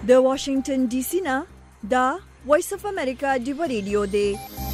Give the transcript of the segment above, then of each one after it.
د واشنگټن ډي سي نه دا وایس اف امریکا دی ریډیو دی.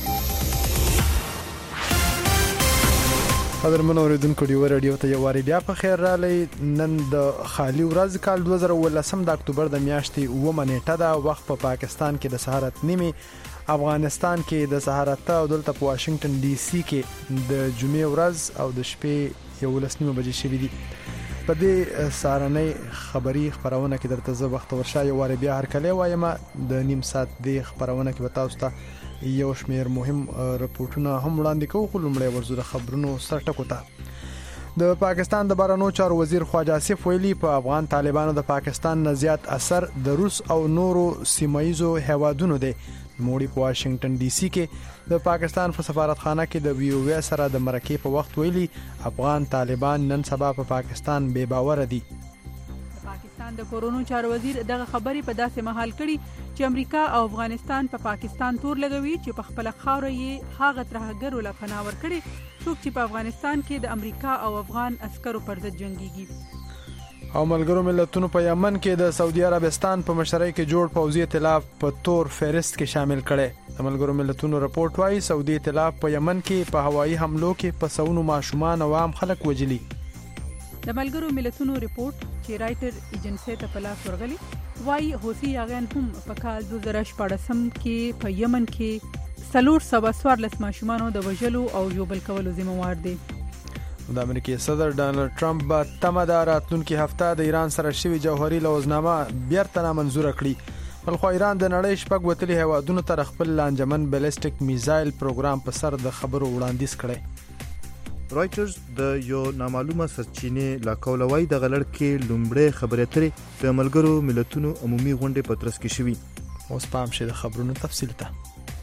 قدرمن اوریدونکو دی ریډیو ته یو واری بیا په خیر رالی. نن د خالی ورځ کال 2018 د اکتوبر د میاشتې 9 نیټه دا وخت په پاکستان کې د سهار 8 افغانستان کې د سهار 8 او دلته په واشنگټن ډي سي کې د جمعې ورځ او د شپې 11 بجې شوې دي. په دې سارنۍ خبری خبرونه کې درته زه وخت ورشا یو واری بیا هر کله وایم د نیم ساعت د خبرونه کې وتاوسته یو شمیر مهم رپورټونه هم وړاندې کوو. خو لومړی ورزو د خبرونو سرټکو ته د پاکستان د بهرنیو چارو وزیر خواجه آصف ویلي په افغان طالبانو د پاکستان نه زیات اثر د روس او نورو سیمایزو هوادونو دی. موړي په واشنگټن ډي سي کې د پاکستان په سفارتخانه کې د وی او وی سره د مرکې په وخت ویلي افغان طالبان نن سبا په پاکستان بے باور دي. پاکستان د کورونو چارو وزیر دغه خبرې په داسې مهال کړي چې امریکا او افغانستان په پاکستان تور لګوي چې په خپل خاور یې هغه ترهګرو له پناه ورکړي څوک چې په افغانستان کې د امریکا او افغان عسکرو پر ضد جنگيږي. او ملګرو ملتونو په یمن کې د سعودي عربستان په مشرۍ کې جوړ پوځي ائتلاف په تور فهرست کې شامل کړي. د ملګرو ملتونو رپورت وايي سعودي ائتلاف په یمن کې په هوایي حملو کې په سونو ماشومان او عام خلک وجلي. د ملګرو ملتونو رپورت چې رائټر ایجنسی ته په لاس ورغلی وايي حوثي یاغیان هم په کال 2014 کې په یمن کې 414 ماشومان د وژلو او ژوبل کولو ذمہ وار دي. د امریکای صدر ډانلډ ټرمپ به تمه د راتلونکي هفته د ایران سره شوی جوهري لوزنامه بیرته نامنظور کړي. بلخو ایران د نړۍ شپږ وتلي هیوادونو تر خپل لانجمن بیلسټیک میزایل پروګرام په سر د خبرو وړاندیز کړي. رائټرز د یو نامعلومه سرچینې لا کولوي د غلړ کې لومړی خبرې اترې د ملګرو ملتونو عمومي غونډې په ترڅ کې شوي. اوس پام شه د خبرونو تفصیل ته.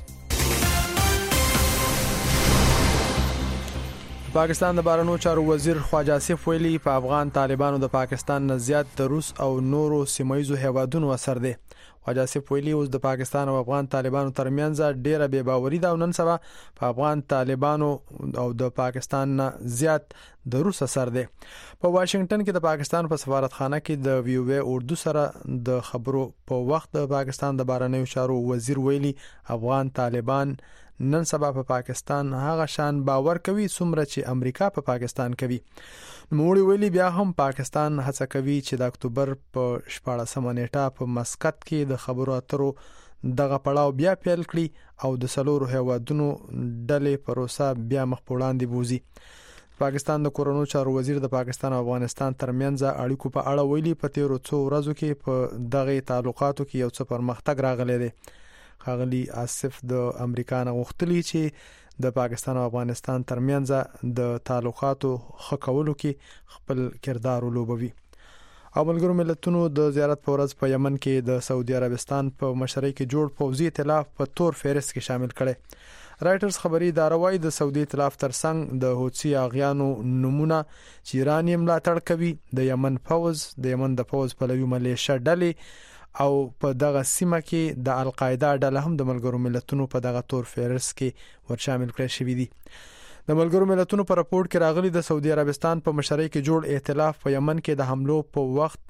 پاکستان د بهرنیو چارو وزیر خواجه آصف ویلي په افغان طالبانو د پاکستان نه زیات د روس او نورو سیمایزو هیوادونو اثر دی. خواجه آصف ویلي اوس د پاکستان او افغان طالبانو ترمنځ ډیره بې باوري ده او نن سبا په افغان طالبانو او د پاکستان نه زیات د روس اثر دی. په واشنگټن کې د پاکستان په سفارتخانه کې د وی او وی اردو سره د خبرو په وخت د پاکستان د بهرنیو چارو وزیر ویلي افغان طالبان نن سبا په پاکستان هغه شان باور کوي څومره چې امریکا په پاکستان کوي. موړي ویلي بیا هم پاکستان هڅه کوي چې د اکتوبر په 14 نیټه په مسقط کې د خبرو اترو دغه پړاو بیا پیل کړي او د سلورو هیوادونو ډلې پروسه بیا مخ په وړاندې بوزي. پاکستان د کورونو چارو وزیر د پاکستان او افغانستان ترمنځ اړیکو په اړه ویلي په تیرو څو ورځو کې په دغه تعلقاتو کې یو څه پرمختګ راغلی دی. خاغلی آصف د امریکا نه غوښتلی چې د پاکستان او افغانستان ترمنځ د تعلقاتو ښه کولو کې خپل کردار ولوبوي. او ملګرو ملتونو د زیارت په ورځ په یمن کې د سعودي عربستان په مشرۍ کې جوړ پوځي ائتلاف په تور فهرست کې شامل کړي. رائټرز خبري اداره وايي د سعودي ائتلاف ترڅنګ د حوثي اغیانو نمونه چې ایران یې ملاتړ کوي د یمن فوز د یمن د فوز پلوي ملیشه ډلې او په دغه سیمه کې د القاعده ډله هم د ملګرو ملتونو په دغه تور فهرست کې ورشامل کړي شوې دي. د ملګرو ملتونو په راپور کې راغلي د سعودي عربستان په مشرۍ کې جوړ ائتلاف په یمن کې د حملو په وخت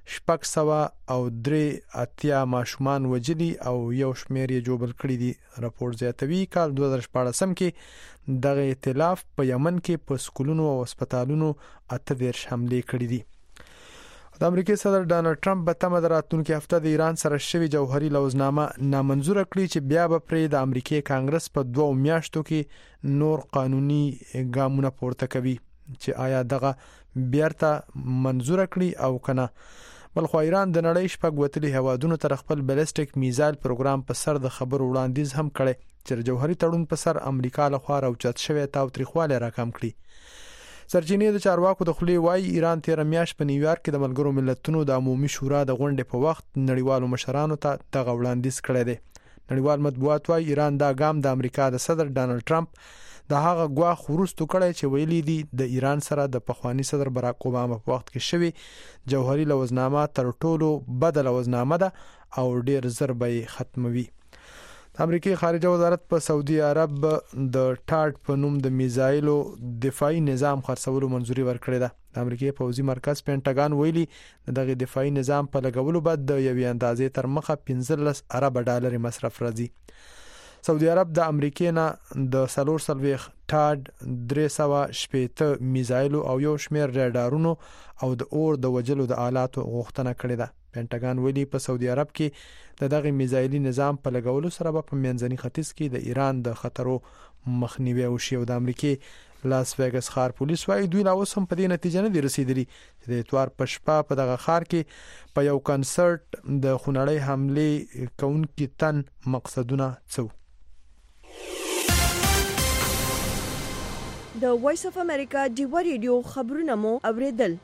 683 ماشومان وجلي او یو شمیر یې جوبل کړي دي. راپور زیاتوي کال 2014 کې دغه ائتلاف په یمن کې په سکولونو او هسپتالونو 18 حملې کړي دي. د امریکای صدر ډانلډ ټرمپ به تمه د راتلونکي هفته د ایران سره شوی جوهري لوزنامه نامنظور کړي چې بیا به پرې د امریکای کانګرس په 2 میاشتو کې نور قانوني ګامونه پورته کوي چې آیا دغه بیرته منظور کړي او کنه. بلخو ایران د نړۍ شپږ وتلي هیوادونو تر خپل بیلسټیک میزایل پروګرام په سر د خبرو وړاندیز هم کړي چې جوهري تړون په سر امریکا له خوا راوچت شوی تاوتریخواله راکم کړي. سرچینې د چارواکو د خلی وای ایران 13 میاشت په نیویارک کې د ملګرو ملتونو د عمومي شورا د غونډې په وخت نړیوالو مشرانو ته دغه وړاندیز کړی دی. نړیوال مطبوعات وای ایران دا ګام د امریکا د صدر ډانلډ ټرمپ د هغه غواخ ورستو کړی چې ویلي دي د ایران سره د پخوانی صدر براک اوباما په وخت کې شوی جوهري لوزنامه تر ټولو بدله لوزنامه ده او ډیر زر به ختموي. د امریکای خارجه وزارت په سعودي عرب د ټاډ په نوم د میزایلو دفاعي نظام خرڅولو منځوري ورکړې ده. د امریکای پوځي مرکز پینټاګان ویلي دغه دفاعي نظام په لګولو بعد د یوې اندازې تر مخه 15 ارب ډالر مصرف راځي. سعودي عرب د امریکای نه د 440 ټاډ 360 میزایلو او یو شمېر ریډارونو او د اور د وجلو د آلاتو غوښتنه کړې ده. پینټاګان ویلي په سعودي عرب کې دغه میزایلي نظام په لګولو سره په منځني ختیځ کې د ایران د خطرو مخنیوي وشي. او د امریکای لاس ویګاس ښار پولیس وايي دوی لا اوس هم په دې نتیجه نه دي رسیدلي چې د اتوار په شپه په دغه ښار کې په یو کنسرت د خونړۍ حمله کوونکي تن مقصدونه څه. د وایس اف امریکا ډیوا ریډیو خبرونه مو اوریدل.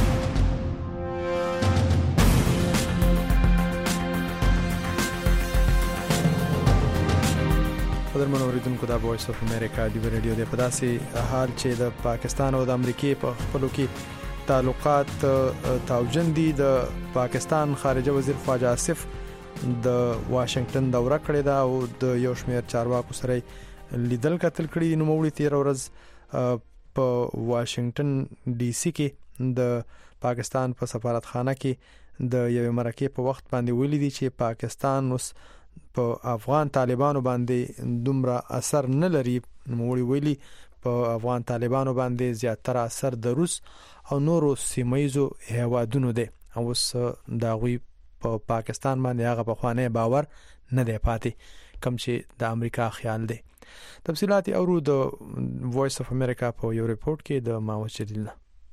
قدرمن اوریدونکو د وایس اف امریکا ډیوا ریډیو د پداسي حال چې د پاکستان او د امریکای په خپلو کې تعلقات تاوجن دي. د پاکستان خارجه وزیر خواجه آصف د واشنگټن دوره کړې ده او د یو شمېر چارواکو سره لیدل کتل کړي. نو موږ 13 ورځ په واشنگټن ډي سي کې د پاکستان په سفارتخانه کې د یو مرکه په وخت باندې ویلي دي چې پاکستان اوس په افغان طالبانو باندې دومره اثر نه لري. نوموړي ویلي په افغان طالبانو باندې زیاتره اثر د روس او نورو سیمایزو هیوادونو دی او اوس د غوي په پاکستان باندې هغه په خوانه باور نه دی پاتې کوم چې د امریکا خیال دی. تفصيلات اورو د وایس اف امریکا په یو ریپورت کې د ماوس جلیل.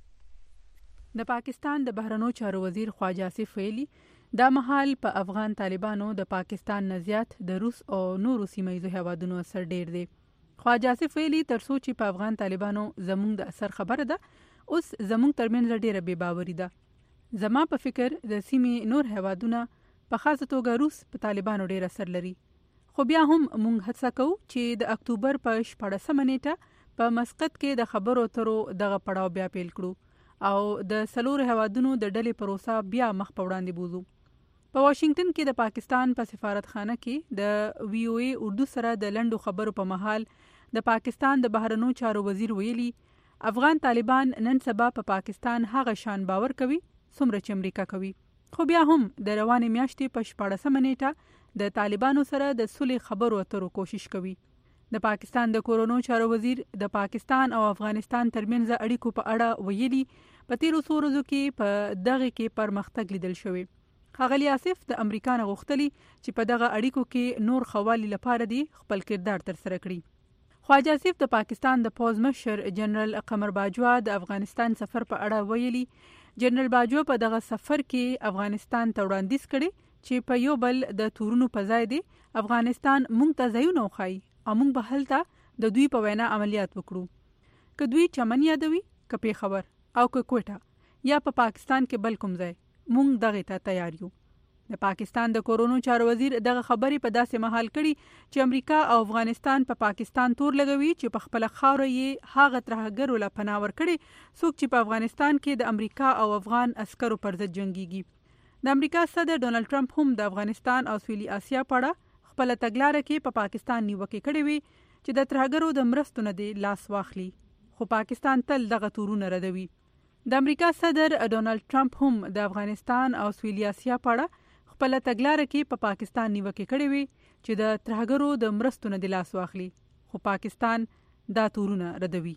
د پاکستان د بهرنیو چارو وزیر خواجه آصف ویلي دا مهال په افغان طالبانو د پاکستان نه زیات د روس او نورو سیمایي هیوادونو اثر ډیر دی. خواجه آصف ویلي ترڅو چې په افغان طالبانو زموږ د اثر خبره ده اوس زموږ ترمنځ ډیره بې باوري ده. زما په فکر د سیمې نور هیوادونه په خاصه توګه روس په طالبانو ډیر اثر لري. خو بیا هم موږ هڅه کوو چې د اکتوبر په 14 نیټه په مسقط کې د خبرو اترو دغه پړاو بیا پیل کړو او د سلور هیوادونو د ډلې پروسه بیا مخ په وړاندې بوزو. په واشنگټن کې د پاکستان په سفارتخانه کې د وی او ای اردو سره د لندو خبرو په محل د پاکستان د بهرنیو چارو وزیر ویلي افغان طالبان نن سبا په پاکستان هغه شان باور کوي څومره چې امریکا کوي. خو بیا هم د روانې میاشتې په 14 نیټه د طالبانو سره د صلح خبرو اترو کوشش کوي. د پاکستان د کورونو چارو وزیر د پاکستان او افغانستان ترمنځ اړیکو په اړه ویلي په تیرو څو ورځو کې په دغه کې پرمختګ لیدل شوی. ښاغلی آصف د امریکا نه غوښتلی چې په دغه اړیکو کې نور خوالي لپاره دی خپل کردار تر سره کړي. خواجه آصف د پاکستان د پوځ مشر جنرال قمر باجوا د افغانستان سفر په اړه ویلي جنرال باجوا په دغه سفر کې افغانستان ته وړاندیز کړي چې په یو بل د تورونو په ځای دی افغانستان مونږ ته ځایونه وښایي او مونږ به هلته د دوی په وینا عملیات وکړو. که دوی چمن یادوي که پیښور او که کوټه یا په پاکستان کې بل کوم ځای مونږ دغه ته تیار یو. د پاکستان د کورونو چارو وزیر دغه خبرې په داسې محل کړي چې امریکا او افغانستان په پاکستان تور لګوي چې په خپل خاوره یې هغه ترهګرو له پناه ورکړي څوک چې په افغانستان کې د امریکا او افغان عسکرو پر ضد جنگيږي. د امریکا صدر ډونالد ټرمپ هم د افغانستان او سویلي اسیا په اړه خپل تګلارې کې په پاکستان نیوکه کړې وي چې د ترهګرو د مرستو نه دی لاس واخلي. خو پاکستان تل دغه تورونه ردوي. د امریکا صدر ډونالد ټرمپ هم د افغانستان او سویلي اسیا په اړه خپل تګلارې کې په پاکستان نیوکه کړې وي چې د ترهګرو د مرستو نه دی لاس واخلي. خو پاکستان دا تورونه ردوي.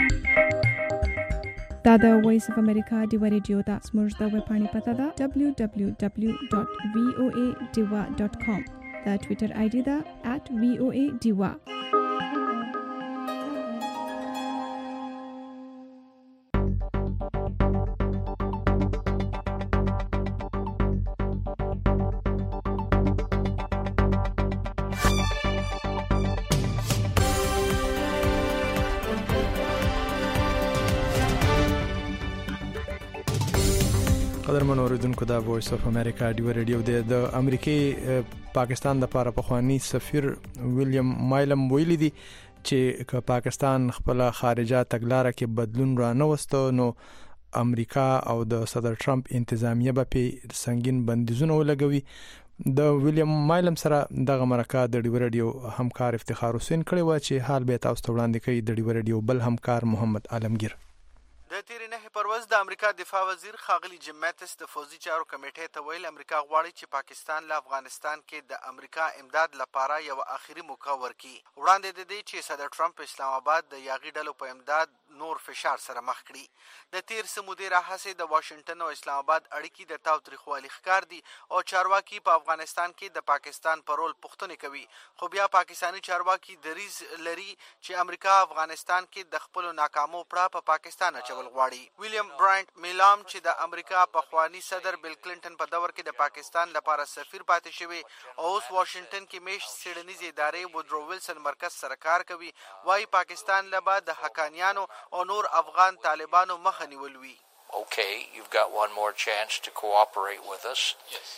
دا د وایس اف امریکا ډیوا ریډیو دا سموږ د ویب پاڼې پته ده www.voadiwa.com. دا ټویټر آی ډي ده @voadiwa. قدرمن اوریدونکو دا وایس اف امریکا ډیوا ریډیو د امریکای پاکستان د لپاره پخوانی سفیر ویلیام مایلم ویلي دي چې پاکستان خپل خارجه تګلارې کې بدلون را نه وستو نو امریکا او د صدر ټرمپ انتظامیه به په سنگین بندیزونه ولګوي. د ویلیام مایلم سره دغه مرکه د ډیو رادیو همکار افتخار حسین کړي و چې حال به تاسو ته وړاندې کوي د ډیو رادیو بل همکار محمد عالمگیر. د تیر نه پرواز د امریکا دفاع وزیر خاغلی جیم ماتس د فوزي چارو کمیټې ته ویل امریکا غواړي چې پاکستان له افغانستان کې د امریکا امداد لپاره یو اخیری موقع ورکړي. وړاندې د دې چې صدر ټرمپ اسلام آباد د یاغي ډلو په امداد نور فشار سره مخ کړي. د تیر سمودي راهسه د واشنگټن او اسلام آباد اړیکې د تاوتریخوالي ښکار دي او چارواکي په افغانستان کې د پاکستان پر رول پوښتنه کوي. خو بیا پاکستانی چارواکي دریز لري چې امریکا افغانستان کې د خپل ناکامو پړه په پاکستان اچول غواړي. ویلیام برانټ میلام چې د امریکا پخوانی صدر بیل کلینټن په دور کې د پاکستان لپاره سفیر پاتې شوی او اوس واشنگټن کې میش سیډنیز ادارې وودرو ویلسن مرکز سره کار کوي، وايي پاکستان له بعد د حقانیانو او نور افغان طالبانو مخه نیول وی. Okay, you've got one more chance to cooperate with us. Yes.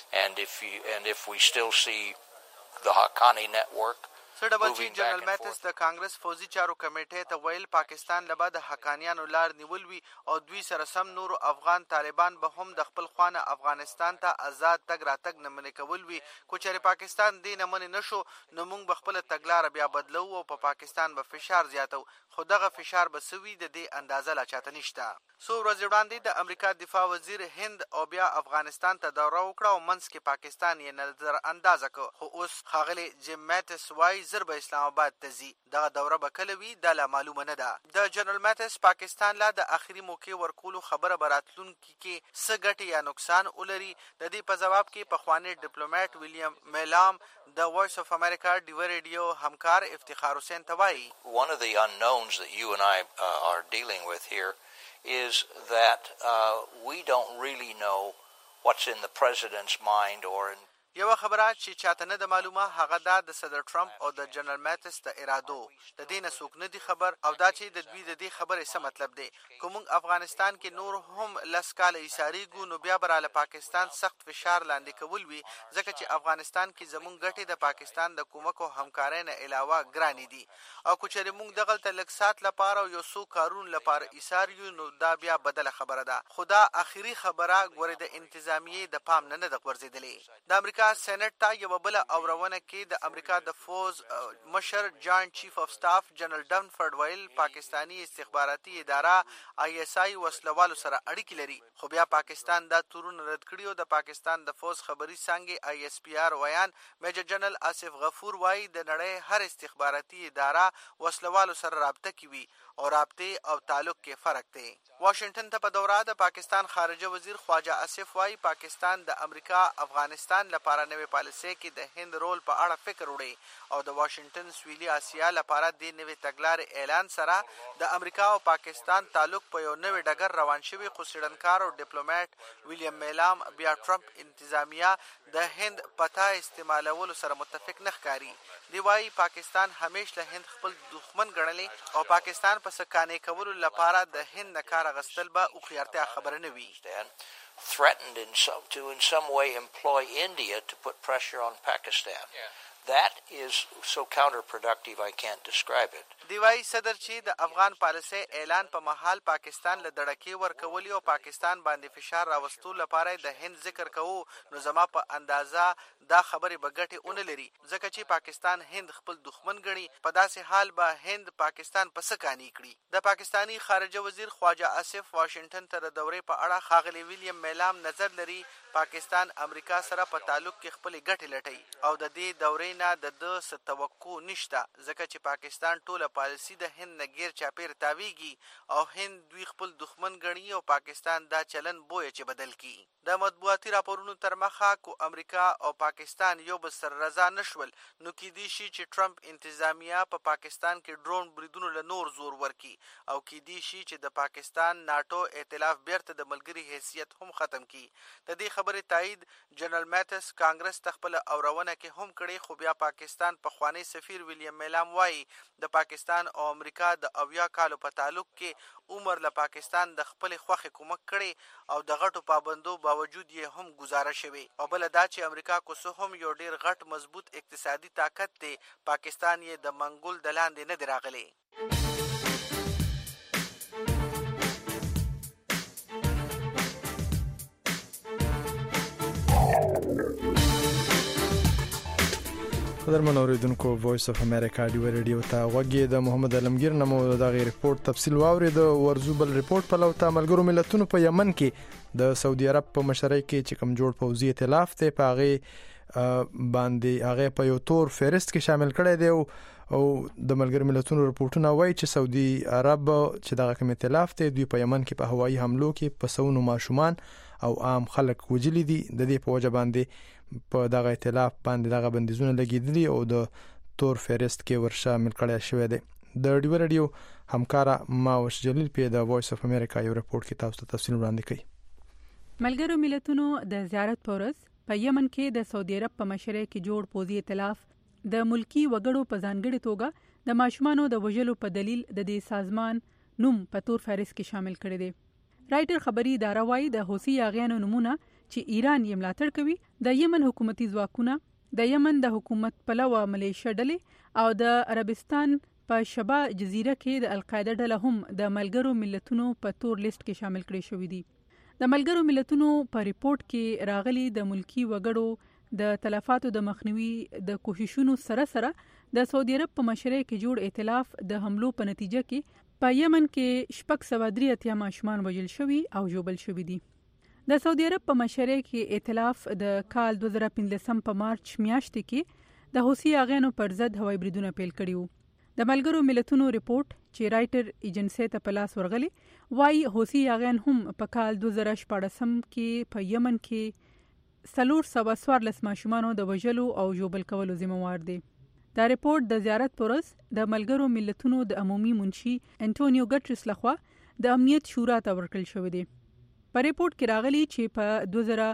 And if we still see the Haqqani network سړبچی جنرال ماتس د کانګرس فوزي چارو کمیټې ته ویل پاکستان له بعد حقانیانو لار نیول وی او دوی سره سم نور افغان طالبان به هم د خپل خوانه افغانستان ته آزاد تګ راتګ نه منې کول وی. کو چې پاکستان دې نه منې نشو نو موږ به خپل تګلار بیا بدلو او په پاکستان به فشار زیاتو، خو دغه فشار به سوي د دې اندازه لا چاته نشته. سو ورځې وړاندې د امریکا دفاع وزیر هند او بیا افغانستان ته دوره وکړه او منځ کې پاکستان یې نظر اندازه کړ. خو اوس خاغلی جیم ماتس وايي ضرب اسلام آباد ته ځي، دغه دوره به کله وي دا لا معلومه نه ده. د جنرال ماتس پاکستان لا د اخري موقع ورکولو خبره براتلونکي کې څه ګټه یا نقصان ولري. د دې په جواب کې پخوانی ډیپلوماټ ویلیام میلام د وایس اف امریکا ډیو رادیو همکار افتخار حسین ته وایي one of the unknowns that you and I are dealing with here is that we don't really know what's in the president's mind or in یو خبره چې چاته نه د معلومه هغه دا د صدر ټرمپ او د جنرال ماتس د ارادو د دې نه څوک نه دي خبر او دا چې د دوی د دې خبرې څه مطلب دی. کوم افغانستان کې نور هم لس کاله ایساریږو نو بیا براله پاکستان سخت فشار لاندې کول وي، ځکه چې افغانستان کې زمونږ ګټې د پاکستان د کومک او همکارۍ نه علاوه ګرانې دي او کو چې موږ دغلته لږ سات لپاره یو څو کارون لپاره ایساریو نو دا بیا بدله خبره ده. خدا اخیری خبره ګوره د انتظامیه د پام نه د غورځېدلې. د امریکا سېنات ته یو بل اورونه کې د امریکا د فوز مشر جاینټ چیف اف سټاف جنرال ډنفورد ویل پاکستانی استخباراتي اداره آی اس آی وسلوالو سره اړیکې لري، خو بیا پاکستان دا تورونه رد کړي او د پاکستان د فوز خبري څنګه آی اس پی آر ویان میجر جنرال آصف غفور وايي د نړۍ هر استخباراتي اداره وسلوالو سره رابطه کوي او رابطه او تعلق کې فرق دی. واشنگټن ته په دوره د پاکستان خارجه وزیر خواجه آصف وايي پاکستان د امریکا افغانستان لپاره نوې پالیسي کې د هند رول په اړه فکر وړي او د واشنگټن سویلي اسیا لپاره د نوې تګلارې اعلان سره د امریکا او پاکستان تعلق په یو نوې ډګر روان شوی. خو سیډنکار او ډیپلوماټ ویلیام میلام بیا ټرمپ انتظامیه د هند پتا استعمالولو سره متفق نه ښکاري. دی وايي پاکستان همیش له هند خپل دښمن ګڼلی او پاکستان په سکانې کولو لپاره د هند نه کار اخیستل به هوښیارتیا خبره نه وي. threatened in some way employ India to put pressure on Pakistan. Yeah. That is so counterproductive I can't describe it. دیوای صدر چې د افغان پالیسي اعلان په محل پاکستان له دړکې ورکولي او پاکستان باندې فشار راوستو لپاره د هند ذکر کوو نو زما په اندازه دا خبره به ګټه اون لري، ځکه چې پاکستان هند خپل دښمن ګڼي. په داسې حال به هند پاکستان په سکانی کړي. د پاکستانی خارجه وزیر خواجه آصف واشنگټن ته د دورې په اړه خاغلی ویلیام میلام نظر لري پاکستان امریکا سره په تعلق کې خپل ګټه لټي او د دې دورې نه د څه توقع نشته، ځکه چې پاکستان ټوله پالیسي د هند نه غیر چاپیر تاویږي او هند دوی خپل دښمن ګڼي او پاکستان دا چلن بوی چې بدل کی. د مطبوعاتي راپورونو تر مخه کو امریکا او پاکستان یو بل سره رضا نشول نو کې دي شي چې ټرمپ انتظامیه په پاکستان کې ډرون بریدونو له نور زور ورکي او کې دي شي چې د پاکستان ناتو ائتلاف بیرته د ملګری حیثیت هم ختم کی. د دې خبرې تایید جنرال ماتس کانګرس تخپل اورونه کې هم کړي، خو بیا پاکستان په خوانی سفیر ویلیام میلام وايي د پاکستان او امریکا د 80 کالو په تعلق کې عمر له پاکستان د خپل خوخه کومک کړي او د غټو پابندو باوجود یې هم گزاره شوی او بل دا چې امریکا کو سه هم یو ډیر غټ مضبوط اقتصادي طاقت دی، پاکستان یې د منګول د لاندې نه دی راغلی. قدرمن اوریدونکو وایس اف امریکا دی ریډیو ته وګړي د محمد علمگیر نمو د غیر ریپورت تفصیل واوري د ورزوبل ریپورت په لور ته ملګرو ملتونو په یمن کې د سعودي عرب په مشرۍ کې چې کوم جوړ پوځي ائتلاف ته پاغي باندې هغه په یو تور فهرست کې شامل کړي دی او د ملګرو ملتونو ریپورتونه وایي چې سعودي عرب چې دغه کوم ائتلاف ته دوی په یمن کې په هوایي حملو کې په سونو ماشومان او عام خلک وجلي دي د دې په وجه باندې په دغه ائتلاف باندې دغه بندیزونه لګیدلي او د تور فهرست کې ورشامل کړي شوی دی د ډیو ریډیو همکارا ماوش جلیل په د وایس اف امریکا یو ریپورت کې تاسو ته تفصیل وړاندې کړي ملګرو ملتونو د زیارت پورس په یمن کې د سعودي عرب په مشرۍ کې جوړ پوځي ائتلاف د ملکی وګړو په ځانګړي توګه د ماشومانو د وژلو په دلیل د دې سازمان نوم په تور فهرست کې شامل کړي دي رائټر خبري اداره وايي د حوثي اغیانو نمونه چې ایران یې ملاتړ کوي د یمن حکومتي ځواکونه د یمن د حکومت پلوه ملیشیا ډلې او د عربستان په شبا جزیره کې د القاعده ډله هم د ملګرو ملتونو په تور لیست کې شامل کړي شوې دي د ملګرو ملتونو په ریپورت کې راغلي د ملکی وګړو د تلفاتو د مخنیوي د کوششونو سره د سعودي عرب په مشرۍ کې جوړ ائتلاف د حملو په نتیجه کې په یمن کې 683 ماشومان وژل شوي او ژوبل شوي دي د سعودي عرب په مشرۍ کې ائتلاف د کال 2015 په مارچ میاشتې کې د حوثي اغیانو پر ضد هوایي بریدونه پیل کړي وو د ملګرو ملتونو ریپورت چې رائټر ایجنسی ته په لاس ورغلی وايي حوثي اغیان هم په کال 2014 کې په یمن کې 414 ماشومانو د وژلو او ژوبل کولو ذمہوار دي دا ریپورت د زیارت پورس د ملګرو ملتونو د عمومي منشي انټونیو ګټرس لخوا د امنیت شورا ته ورکړل شوی دی په ریپورت کې راغلی چې په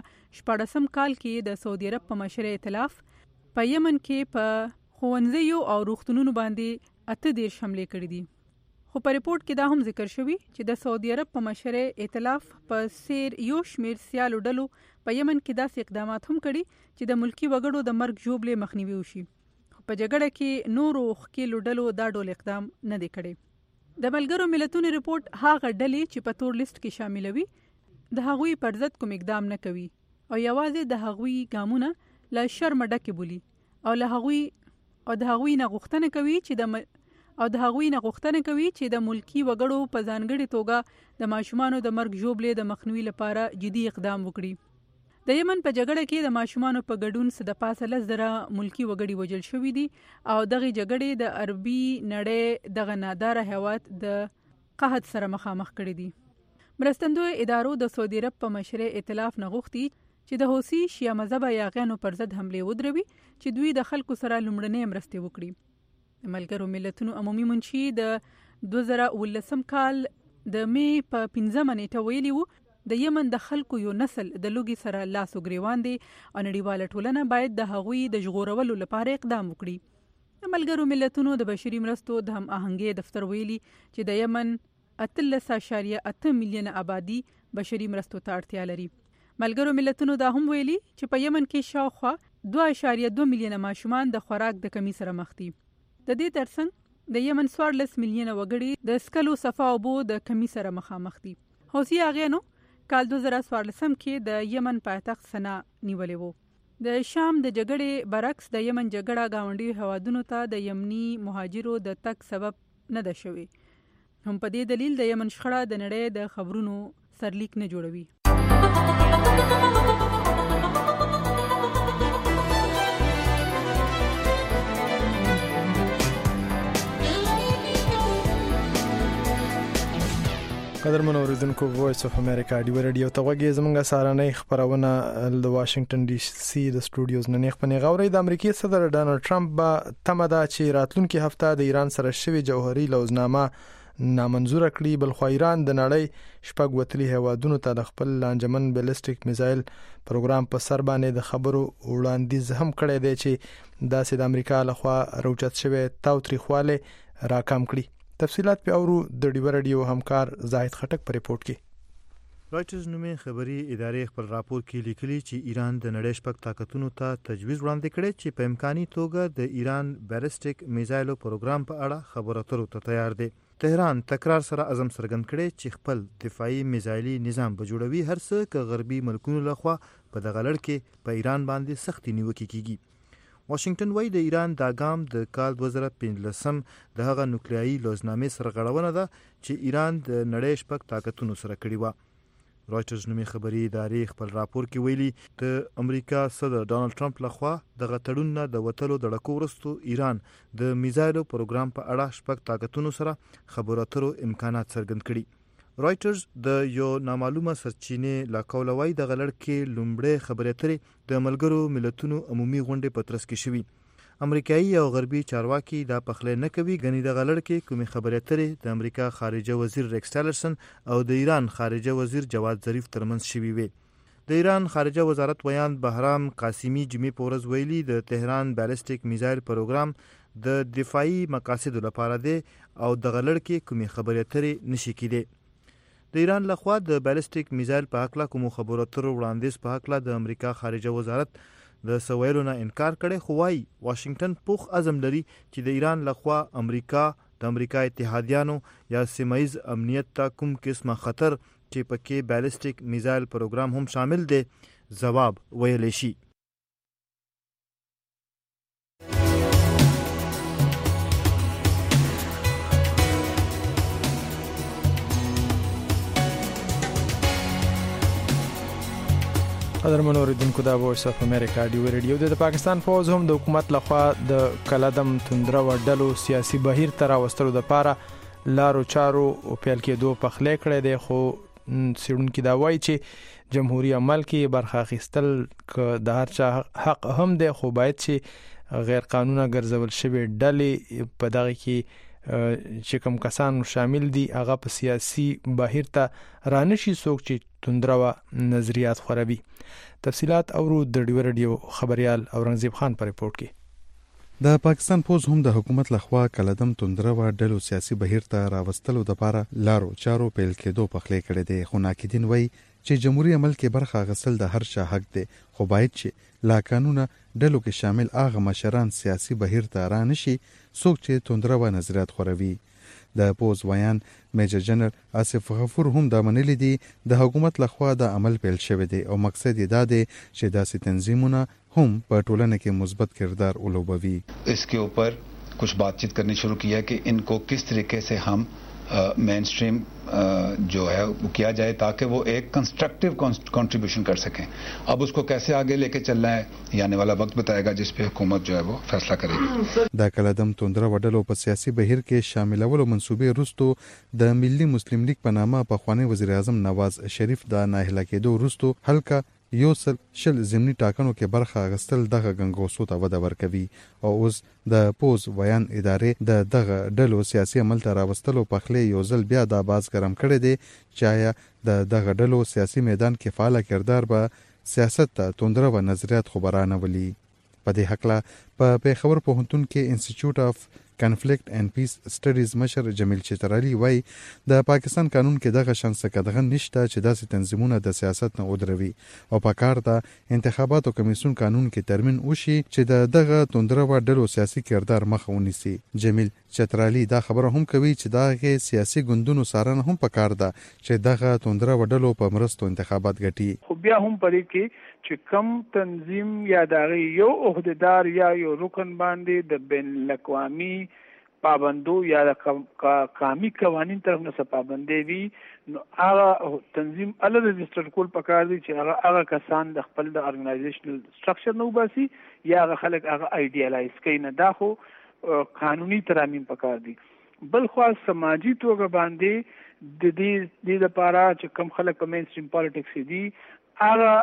2014 کال کې د سعودي عرب په مشرۍ ائتلاف په یمن کې په ښوونځیو او روغتونونو باندې 18 حملې کړې دي خو په ریپورت کې دا هم ذکر شوی چې د سعودي عرب په مشرۍ ائتلاف په سیر یو شمیر سیالو ډلو په یمن کې داسې اقدامات هم کړي چې د ملکی وګړو د مرګ ژوبلې مخنیوي وشي په جګړه کې نورو ښکیلو ډلو دا ډول اقدام نه دی کړی د ملګرو ملتونو ریپورت هغه ډلې چې په تور لیست کې شاملوي د هغوی پر ضد کوم اقدام نه کوي او یوازې د هغوی ګامونه له شرم ډکې بولي او د هغوی نه غوښتنه کوي چې د ملکی وګړو په ځانګړي توګه د ماشومانو د مرګ ژوبلې د مخنیوي لپاره جدي اقدام وکړي د یمن په جګړه کې د ماشومانو په ګډون د پاسه 10,000 ملکی وګړي وژل شوي دي او دغه جګړې د عربي نړۍ دغه ناداره هیواد د قحط سره مخامخ کړي دي مرستندوی ادارو د سعودي عرب په مشرۍ ائتلاف نه غوښتي چې د حوثي شیعه مذهب یاغیانو پر ضد حملې ودروي چې دوی د خلکو سره لومړنۍ مرستې وکړي د ملګرو ملتونو عمومي منشي د 2019 کال د می په 15 نیټه ویلي وو د یمن د خلکو یو نسل د لوګي سره لاس او ګریوان دي او نړیواله ټولنه باید د هغوی د ژغورولو لپاره اقدام وکړي د ملګرو ملتونو د بشري مرستو د هم آهنګي دفتر ویلي چې د یمن 13.8 میلیونه آبادی بشري مرستو ته اړتیا لري ملګرو ملتونو دا هم ویلي چې په یمن کې شاوخوا 2.2 میلیونه ماشومان د خوراک د کمی سره مخ دي د دې ترڅنګ د یمن 14 میلیونه وګړي د سکلو صفا اوبو د کمی سره مخامخ دي حوثي اغیانو کال 2014 کې د یمن پایتخت سنا نیولې وو د شام د جګړې برعکس د یمن جګړه گاونډي هوادونو ته د یمني مهاجرو د تک سبب نه ده شوی هم په دې دلیل د یمن شخړه د نړۍ د خبرونو سرلیک نه جوړوي قدرمن اوریدونکو وایس اف امریکا دی ریډیو ته وګورئ زموږه سارنۍ خبرونه د واشنگټن ډي سي د سټوډیوز نه خپنې غوړې د امریکای صدر ډانلډ ټرمپ به تمدا چې راتلونکي هفته د ایران سره شوی جوهري لوزنامه نامنظور کړي بل خو ایران د نړۍ شپږ وتلي هوادونو ته د خپل لانجمن بیلستیک میزایل پروګرام په سر باندې د خبرو وړاندیز هم کړی دی چې داسې د امریکا لخوا روچت شوی تاوتریخواله راکم کړي تفصيلات په اورو د ډیو ریډیو همکار زاهد خټک په ریپورت کې رائټرز نومې خبري ادارې خپل راپور کې لیکلي چې ایران د نړۍ شپږ طاقتونو ته تجویز وړاندې کړي چې په امکاني توګه د ایران بیلستیک میزایلو پروګرام په اړه خبرو اترو ته تیار دی تهران تکرار سره عزم څرګند کړي چې خپل دفاعي میزایلي نظام به جوړوي هر څه که غربي ملکونو لخوا په دغه لړ کې په ایران باندې سختي نیوکه کیږي واشنگټن وایي د ایران دا ګام د کال 2015 د هغه نوکلیایي لوزنامې سره غړونه ده چې ایران د نړۍ شپږ طاقتونو سره کړې وه. رايټرز نومي خبري ادارې خپل راپور کې ویلي د امریکا صدر ډانلډ ټرمپ لخوا دغه تړون نه د وتلو د ډکو وروسته ایران د میزایلو پروګرام په اړه شپږ طاقتونو سره خبرو اترو امکانات څرګند کړي. رايټرز د یو نامعلومه سرچینې لا کولوي د غلړ کې لومړی خبرې اترې د ملګرو ملتونو عمومي غونډې په ترڅ کې شوي. امریکایي او غربي چارواکي دا پخلی نه کوي ګنې د غلړ کې کومې خبرې اترې د امریکا خارجه وزیر ریکس ټیلرسن او د ایران خارجه وزیر جواد ظریف ترمنځ شوي وي. د ایران خارجه وزارت ویان بهرام قاسمی جمعې په ورځ ویلي د تهران بالستیک میزایل پروګرام د دفاعي مقاصدو لپاره دی او د غلړ کې کومې خبرې اترې نشي کېدی. د ایران لخوا د بالستیک میزایل په حق لا کوم خبرو اترو وړاندیز په حق لا د امریکا خارجه وزارت د سویلو نه انکار کړي، خو وايي واشنگټن پوخ عزم لري چې د ایران لخوا امریکا د امریکا اتحادیانو یا سیمایز امنیت ته کوم قسمه خطر چې پکې بالستیک میزایل پروګرام هم شامل دی ځواب ویلی شي. قدرمن اوریدونکو دا وایس اف امریکا ډیو ریډیو د پاکستان فوز هم د حکومت لخوا د کلدم توندره و ډلو سیاسي بهیر تر واستلو د پاره لارو چارو پیل کېدو په خله کړی دی، خو سیړونکو دا وایي چې جمهوریت عمل کې برخه اخیستل ک د هر چا حق هم دی، خو باید چې غیر قانوني ګرځول شوی ډلې په دغه کې چې کوم کسان شامل دي هغه په سیاسي بهیر ته رانشي څوک چې توندره و نظریات خوربي. تفصيلات اورو د ډیو ریډیو خبريال اورنګزیب خان پر رپورت کې. د پاکستان فوز هم د حکومت لخوا کلدم توندره و ډلو سیاسي بهیر ته راوستلو د لپاره لارو چارو پیل کېدو په خله کړي دي، خو ناقدین وایي چې جمهوریت عمل کې برخه غسل د هر چا حق دی، خو باید چې لا قانونا ډلو کې شامل هغه مشران سیاسي بهیر ته رانشي څوک چې توندره و نظریات خوروي. د پوز ویان میجر جنرال آصف غفور هم دا منلی دي د حکومت لخوا د عمل پیل شوی دی او مقصد یې دا دی چې داسې تنظیمونه هم په ټولنه کې مثبت کردار ولوبوي. इसके ऊपर कुछ बातचीत करनी शुरू किया कि इनको किस तरीके से हम मेन स्ट्रीम जो है वो किया जाए ताकि वो एक कंस्ट्रक्टिव कंट्रीब्यूशन कर सकें. अब उसको कैसे आगे लेके चलना है ये आने वाला वक्त बताएगा, जिस पे हुकूमत जो है वो फैसला करेगी. دا کلدم توندره وډلو په سیاسي بهیر کې شاملولو منسوبې وروسته د ملي مسلم لیگ په نامه په خوانی وزیر اعظم نواز شریف د ناهله کېدو وروسته هلکه یو شل ضمني ټاکنو کې برخه اخیستل دغه غنګوسو ته وده ورکوي او اوس د پوز ویان ادارې د دغه ډلو سیاسي عمل ته راوستلو په خله یو ځل بیا د باز ګرم کړي دي چې د دغه ډلو سیاسي میدان کې فعال کردار به سیاست ته توندره و نظریات خبرانه ولي. په دې حق لا په پیښور پوهنتون کې انسټیټیوټ اف کنفلیکټ اینڈ پیس سټډیز مشر جمیل چترالی وای د پاکستان قانون کې دغه شانس کدغه نشته چې داسې تنظیمونه د سیاست نه ودروي او په کار د انتخاباتو کمیسیون قانون کې ترمیم وشي چې دغه توندره و ډلو سیاسي کردار مخ ونیسي. جمیل چترالی دا خبره هم کوي چې دغه سیاسي ګوندونو سارنه هم په کار ده چې دغه توندره و ډلو په مرستو انتخابات ګټي. خو بیا هم پرې کې چې کم تنظیم یا دغه یو عہدیدار یا یو رکن باندې د بین الاقوامي پابندو یا د قومي قوانین طرف نه پابندي وي نو هغه تنظیم ال رجستر کول پکار دي چې هغه کسان د خپل د ارګنایزیشنل سټرکچر نو باسي یا هغه خلک هغه ایډیالایز کوي نه دا خو قانوني ترامیم پکار دي. بل خو سماجی توګه باندې د دې لپاره چې کم خلک په مین سټریم پالیټکس دي هغه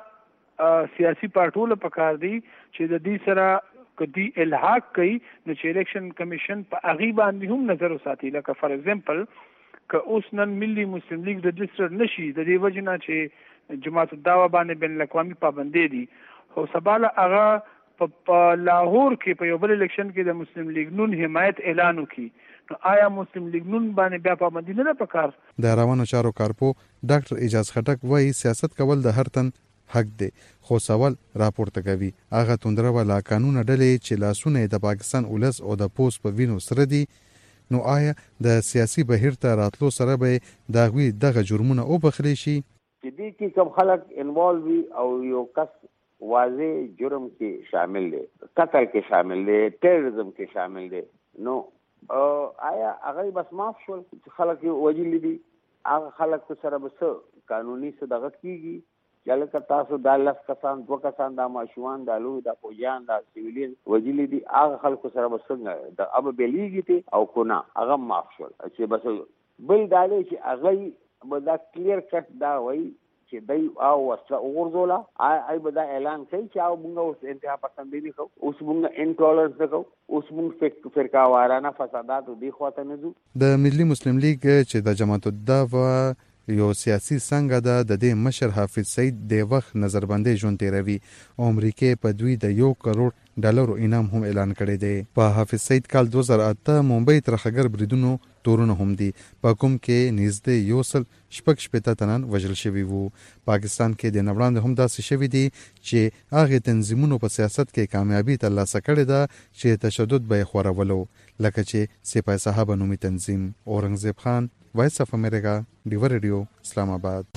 سیاسي پارټول پکار دي چې د دې سره کدی الحاق کوي نو چې الیکشن کمیشن په اغي باندې هم نظر وساتي. لکه فار ایگزامپل که اوس نن ملي مسلم لیگ رجستر نشي د دې وجنه چې جماعت الدعوه باندې بین الاقوامي پابندي دي خو سباله هغه په لاهور کې په یو بل الیکشن کې د مسلم لیگ نون حمایت اعلان وکړي نو آیا مسلم لیگ نون باندې بیا پابندي نه پکار. د روانو چارو کارپو ډاکټر اجاز خټک وایي سیاست کول د هر تن حق دی خو سوال راپورته کوي هغه توندره ولا قانون ډلې چې لاسونه د پاکستان ولس او د پوس په وینو سره دي نو آیا د سیاسي بهیر ته راتلو سره به دغه جرمونه او بخلی شي چې دې کې کوم خلک انوالو وي او یو کس واضح جرم کې شامل دی، قتل کې شامل دی، ټیرریزم کې شامل دی. نو آیا هغه بس معاف شول چې خلک وجلی دي؟ هغه خلک سره بس قانوني څه دغه کیږي چې لکه تاسو دا 10 کسان 2 کسان دا ماشومان دا لوی دا فوجیان دا سیویلین وجلی دي، هغه خلکو سره بس څنګه د اب بیلیږي ته او کو نه هغه معاف شول چې بس بل دالي چې هغه به دا کلیر کټ دا وایي چې دای او وسله وګرځولا آی به دا اعلان کوي چې او موږ اوس انتها پسندي نه کوو، اوس موږ انټولرنس نه کوو، اوس موږ فرقه وارانه فسادات دی خواته نه ځو. د ملي مسلم لیگ چې د جماعت الدعوه یو سیاسي څنګه د دې مشر حافظ سعید د وخت نظربندۍ ژوند تیروي او امریکای په دوی د $1 کروڑ انعام هم اعلان کړی دی. په حافظ سعید کال 2008 ممبئی ترخګر بریدونو تورونه هم دي په کوم کې نږدې 160 تنان وژل شوي وو. پاکستان کې د نوړاندې هم داسې شوي دي چې هغه تنظیمونو په سیاست کې کامیابی ترلاسه کړې ده چې تشدد به خورولو، لکه چې سپاه صحابه نومي تنظیم. اورنګزیب خان، وایس اف امریکا، ډیور ریډیو، اسلام آباد.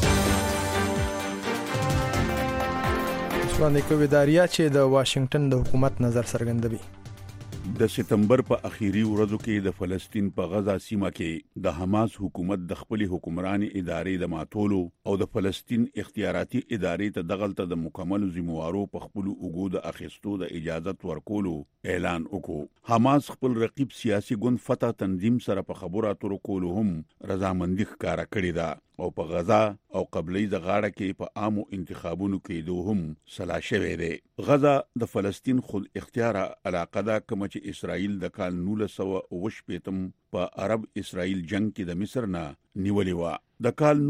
وړاندې کوي داریا چې د واشنگټن د حکومت نظر څرګندوي. د سپتمبر په اخیری ورځو کې د فلسطین په غزا سیمه کې د حماس حکومت د خپل حکمرانی ادارې د ماتولو او د فلسطین اختیاراتي ادارې ته دغلطه د مکمل ذمہوارو په خپل وګود اخیستو د اجازت ورکولو اعلان وکړو. حماس خپل رقیب سیاسي ګوند فتح تنظیم سره په خبرو اترو کولو هم رضامندي ښکارا کړې ده او په غزا او قبلي د غاړه کې په عامو انتخابونو کې دوه هم سلا شوې ده. غزا د فلسطین خود اختیار علاقه ده کوم چې اسرائیل د کال 1948 په عرب اسرائیل جنگ کې د مصر نه نیولې و. د کال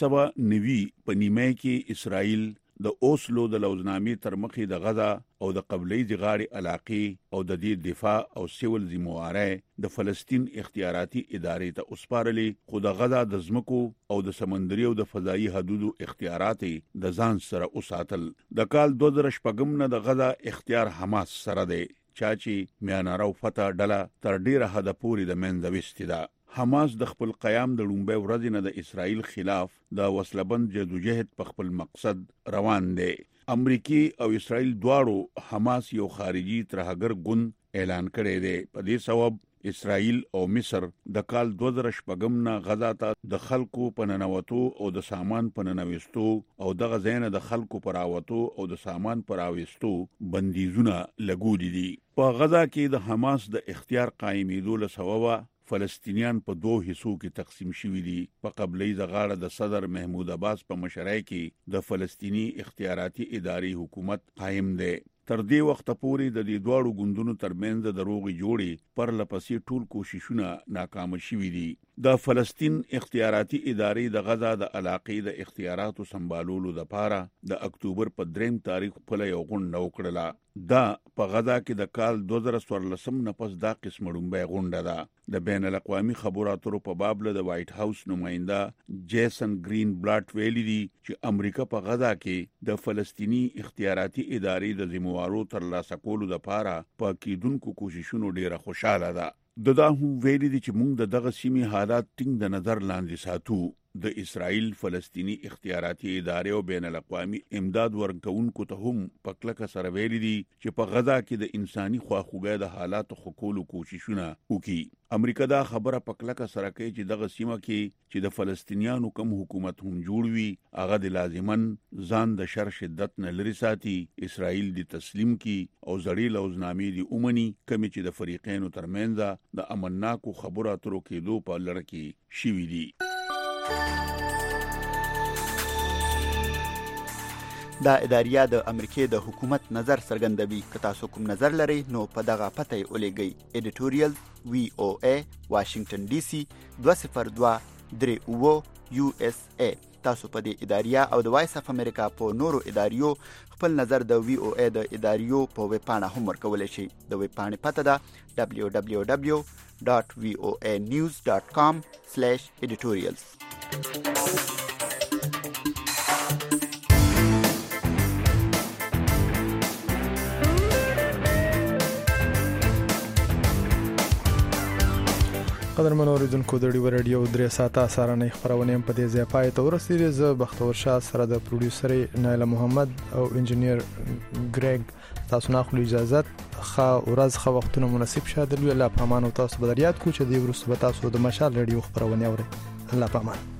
1990 په نیمه کې اسرائیل د اوسلو د لوزنامې تر مخې د غزا او د قبلي د غاړې علاقې او د دې دفاع او سیول ذمہوارۍ د فلسطین اختیاراتي ادارې ته وسپارلې، خو د غزا د ځمکو او د سمندري او د فضایي حدودو اختیارات د ځان سره وساتل. د کال 2014 نه د غزا اختیار حماس سره دی، چا چې میانارو فتح ډله تر ډیره حد پورې د منځ وستې ده. حماس د خپل قیام د لومبۍ ورځې نه د اسرائیل خلاف د وسلبند جدوجہد په خپل مقصد روان دی. امریکای او اسرائیل دواړو حماس یو خارجي ترهګر ګوند اعلان کړی دی. په دې سبب اسرائیل او مصر د کال 2014 نه غزا ته د خلکو په ننوتو او د سامان په ننوستو او دغه ځای نه د خلکو پر راوتو او د سامان پر راوستو بندیزونه لګولي دي. په غزا کې د حماس د اختیار قائمېدو له سببه فلسطینیان په 2 حصو کې تقسیم شوي دي. په قبلي د غاړه د صدر محمود عباس په مشرۍ کې د فلسطینی اختیاراتي ادارې حکومت قائم دی. تر دې وخت پورې د دې دوړو ګوندونو ترمنځ د دروغ جوړې پر لپسې ټول کوششونه ناکام شوي دي. د فلسطین اختیاراتي ادارې د غزا د علاقې د اختیاراتو سمبالولو لپاره د اکتوبر په 3 تاریخ په یو غونډه وکړه. دا په غزا کې د کال 2014 نه پس دا قسم ډومبه غونډه ده. د بین الاقوامي خبرو اترو په باب له وایټ هاوس نماینده جیسن گرین بلاټ ویلي دي چې امریکا په غزا کې د فلسطینی اختیاراتي ادارې د ذمہوارو ترلاسه کولو لپاره په کیدونکو کوششونو ډیره خوشاله ده. دا هم ویلي دي چې موږ دغه سیمې حالات ټینګ د نظر لاندې ساتو. د اسرائیل فلسطینی اختیاراتي ادارې او بین الاقوامي امداد ورکوونکو ته هم په کلکه سره ویلي دي چې په غزا کې د انساني خواخوږۍ د حالاتو ښه کولو کوششونه وکړي. امریکا دا خبره په کلکه سره کوي چې دغه سیمه کې چې د فلسطینیانو کم حکومت هم جوړ وي هغه د لازمن ځان د شر شدت نه لري ساتي، اسرائیل د تسلیم کی او زړې لوزنامې دی اومني کمی چې د فریقینو ترمنځ د امنناکو خبرو اترو کېدو په لړ کې شوي دي. دا اداریه د امریکای د حکومت نظر څرګندوي. که تاسو کوم نظر لرئ نو په دغه پته یې ولېږئ. ایډیټوریال VOA واشنگټن DC 20238 USA. تاسو په دې اداریه او د وایس اف امریکا په نورو اداریو خپل نظر د VOA د اداریو په ویب پاڼه هم ورکولی شئ. د ویب پاڼې پته ده www.voanews.com/editorials. قدرمن اوریدونکو د ډیو رادیو 3 ساعته سارنې خبرونه په دې ځای پای ته ورسېدې. زه بختور شاه سره د پروډوسر نایله محمد او انجنیر ګریګ تاسو نه خو اجازه خا ورځ خو وختونه مناسب شه. د الله پامان او تاسو بدریات کو چې د ورسره تاسو د مشال رادیو خبرونه اوري. الله پامان.